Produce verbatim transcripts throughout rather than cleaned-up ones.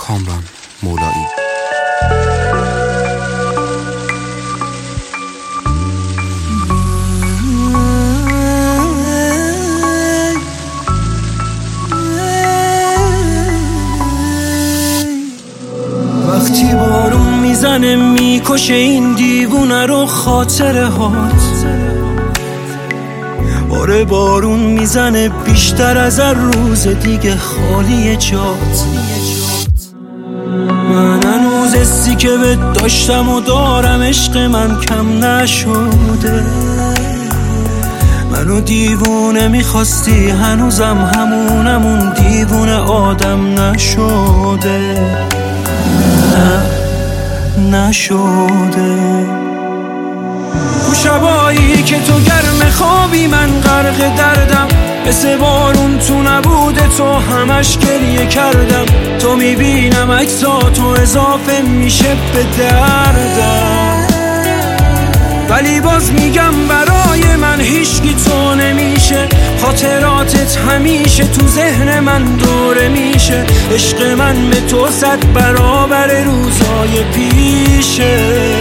کامران مولایی. وقتی بارون میزنه میکشه این دیوونه رو خاطره هات، آره بارون میزنه بیشتر از هر روز دیگه خالی جات. من هنوز حسی که بهت داشتم و دارم عشق من کم نشده، منو دیوونه میخواستی هنوزم همونمون دیوونه آدم نشده، نه نشده. تو شبایی که تو گرم خوابی من غرق دردم، مثل بارون تو نبوده تو همش گریه کردم. تو میبینم عکساتو اضافه میشه به دردم، ولی باز میگم برای من هیچکی تو نمیشه. خاطراتت همیشه تو ذهن من دوره میشه. عشق من به تو صد برابر روزای پیشه.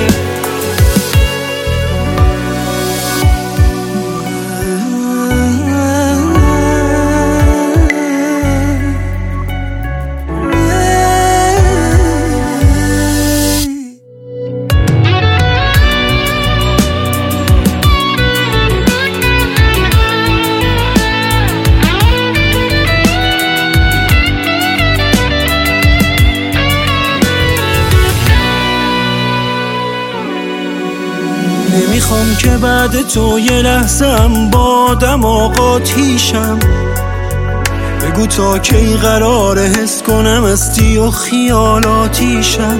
نمیخوام که بعد تو یه لحظه‌ام با دماغ آتیشم. بگو تا کی قراره حس کنم استی و خیالاتیشم.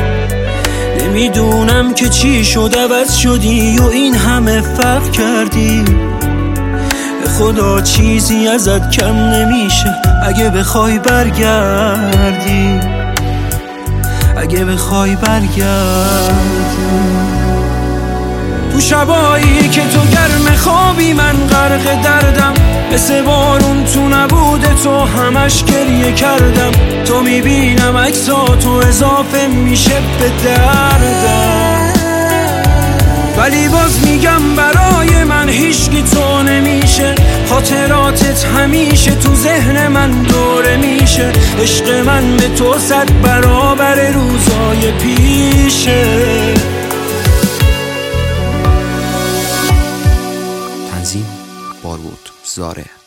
نمیدونم که چی شد عوض شدی و این همه فرق کردی. به خدا چیزی ازت کم نمیشه اگه بخوای برگردی، اگه بخوای برگردی. تو شبایی که تو گرم خوابی من غرق دردم، مثل بارون تو نبوده تو همش گریه کردم. تو میبینم عکساتو اضافه میشه به دردم، ولی باز میگم برای من هیچکی تو نمیشه. خاطراتت همیشه تو ذهن من دوره میشه. عشق من به تو صد برابر روزای پیشه. تنظیم بارود زاره.